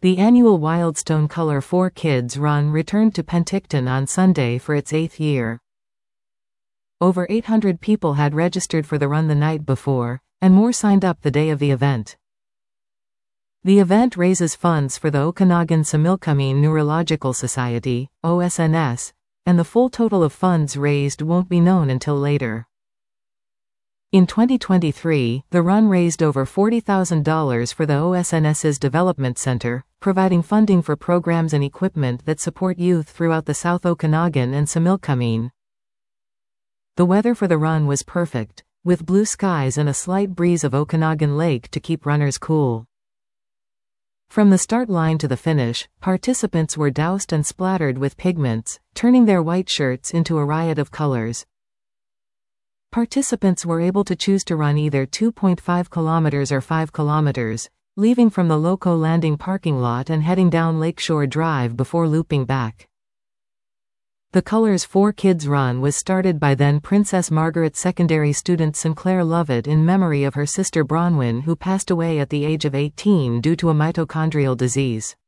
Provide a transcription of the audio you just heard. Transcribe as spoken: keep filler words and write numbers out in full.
The annual Wildstone Color four Kids Run returned to Penticton on Sunday for its eighth year. Over eight hundred people had registered for the run the night before, and more signed up the day of the event. The event raises funds for the Okanagan-Similkameen Neurological Society, O S N S, and the full total of funds raised won't be known until later. In twenty twenty-three, the run raised over forty thousand dollars for the OSNS's Development Center, providing funding for programs and equipment that support youth throughout the South Okanagan and Similkameen. The weather for the run was perfect, with blue skies and a slight breeze of Okanagan Lake to keep runners cool. From the start line to the finish, participants were doused and splattered with pigments, turning their white shirts into a riot of colors. Participants were able to choose to run either two point five kilometers or five kilometers, leaving from the Loco Landing parking lot and heading down Lakeshore Drive before looping back. The Colors four Kids Run was started by then Princess Margaret Secondary student Sinclair Lovett in memory of her sister Bronwyn, who passed away at the age of eighteen due to a mitochondrial disease.